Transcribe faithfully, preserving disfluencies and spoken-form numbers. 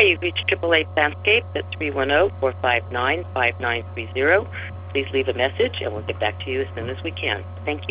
you've reached Triple A Landscape at three one zero, four five nine, five nine three zero. Please leave a message, and we'll get back to you as soon as we can. Thank you.